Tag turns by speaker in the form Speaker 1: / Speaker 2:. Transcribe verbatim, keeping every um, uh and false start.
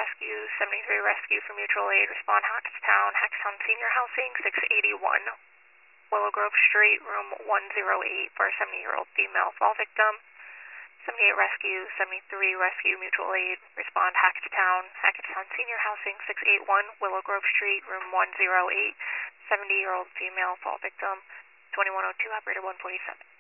Speaker 1: Rescue, seventy-three Rescue for mutual aid, respond Hackstown, Hackstown Senior Housing, six eighty-one Willow Grove Street, room one oh eight for a seventy-year-old female fall victim. seventy-eight Rescue, seventy-three Rescue Mutual Aid, respond Hackstown, Hackstown Senior Housing, six eighty-one Willow Grove Street, room one oh eight, seventy-year-old female fall victim, twenty-one oh two, operator one forty-seven.